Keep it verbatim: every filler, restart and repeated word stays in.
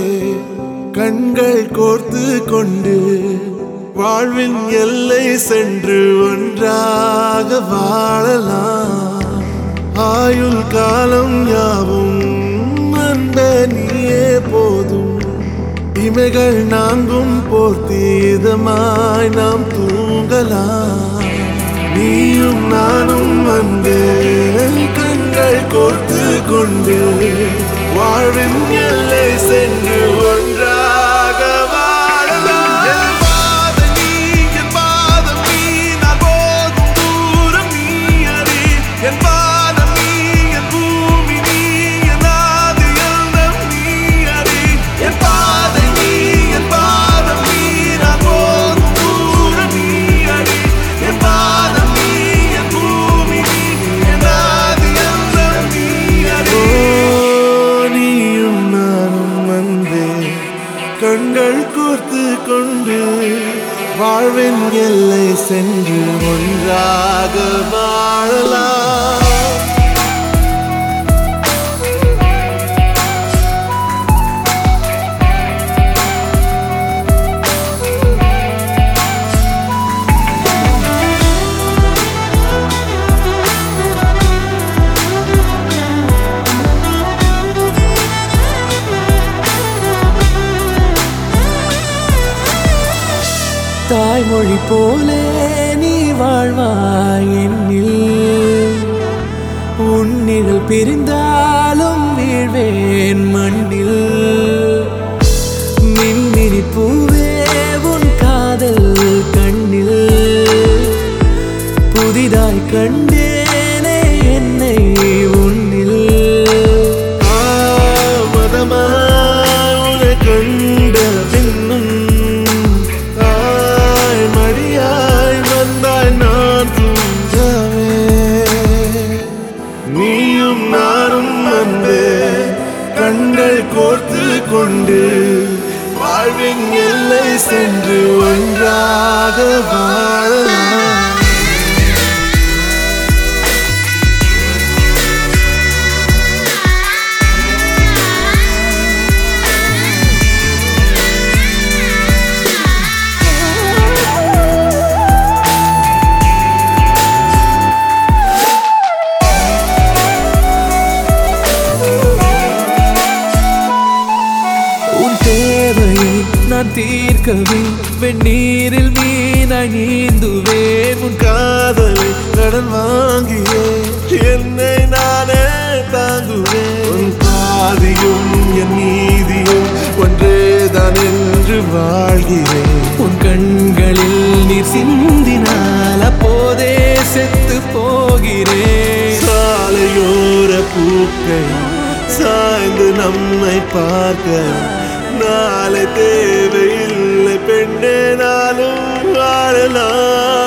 கண்கள் கோர்த்து கொண்டு வாழ்வின் எல்லை சென்று ஒன்றாக வாழலாம். ஆயுள் காலம் யாவும் அன்பே நீயே போதும். இமைகள் நான்கும் போர்த்தி இதமாய் நாம் தூங்கலாம். நீயும் நானும் அன்பே கண்கள் கோர்த்து கொண்டு வாழ்வின் எல்லை சென்று ஒன்றாக வாழலாம். என் பாதம் நீ, என் பாதம் நீ, நான் போகும் தூரம் நீ அறி. என் பாதம் நீ, என் பூமி நீ, என் ஆதி எண்ணம் நீ அறி. என் பாதை நீ, என் பாதம் நீ, நான் போகும் தூரம் நீ அறி. என் பாதம் நீ, என் பூமி நீ, என் ஆதி எண்ணம் நீ அறி. நீயும் நானும் அன்பே கண்கள் கோர்த்து கொண்டு வாழ்வின் எல்லை சென்று ஒன்றாக வாழலாம். தாய்மொழி போலே நீ வாழ்வாய் என்னில். உன்னிகள் பிரிந்தாலும் வீழ்வேன் மண்ணில். மின்மினி பூவே உன் காதல் கண்ணில். புதிதாய் கண்டேனே என்னை உன்னில். தாமதமாய் உன்னை கண்ட பின்னும் மடியாய் வந்தாய் நான் தூங்கவே. நீயும் நானும் அன்பே கண்கள் கோர்த்து கொண்டு வாழ்வின் எல்லை சென்று ஒன்றாக வாழலாம். நான் தீர்க்கவே வெந்நீரில் மீனாய் நீந்துவேன். உன் காதலை கடன் வாங்கியே என்னை நானே தாங்குவேன். உன் பாதியும் என் நீதியும் ஒன்றேதான் என்று வாழ்கிறேன். உன் கண்களில் நீர் சிந்தினால் அப்போதே செத்து போகிறேன். சாலையோர பூக்கள் சாய்ந்து நம்மை பார்க்க நாளை தேவையில்லை பெண்ணே நாளும் வாழலாம்.